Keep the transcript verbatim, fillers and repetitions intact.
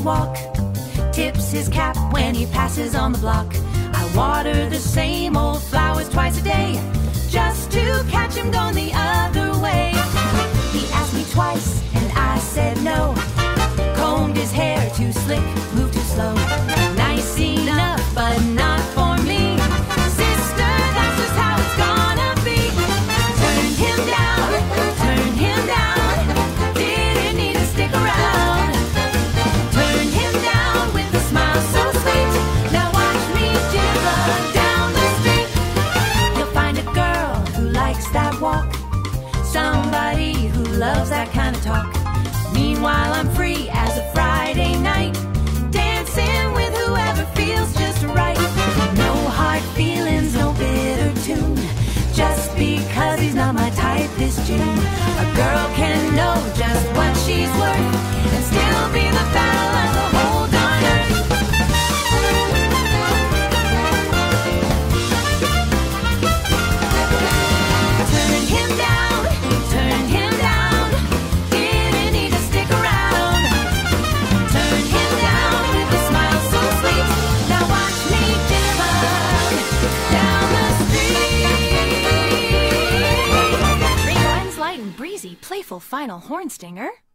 walk, tips his cap when he passes on the block. I water the same old flowers twice a day, just to catch him going the other way. He asked me twice and I said no, combed his hair too slick, moved too slow. Nice enough, but not for me. Sister, that's just how it's gonna be. Turned him down, turned him down, didn't need to stick around. Turned him down with a smile so sweet. Now watch me jibber down the street. You'll find a girl who likes that walk, somebody who loves that kind of talk. Meanwhile, I'm free as a Friday night, dancing with whoever feels just right. No hard feelings, no bitter tune, just because he's not my type this June. A girl can know just what she's worth and still be the battle of the whole darn earth. Turn him down, turn him down, didn't need to stick around. Turn him down with a smile so sweet. Now watch me jibber down the street. Three lines light and breezy, playful final horn stinger.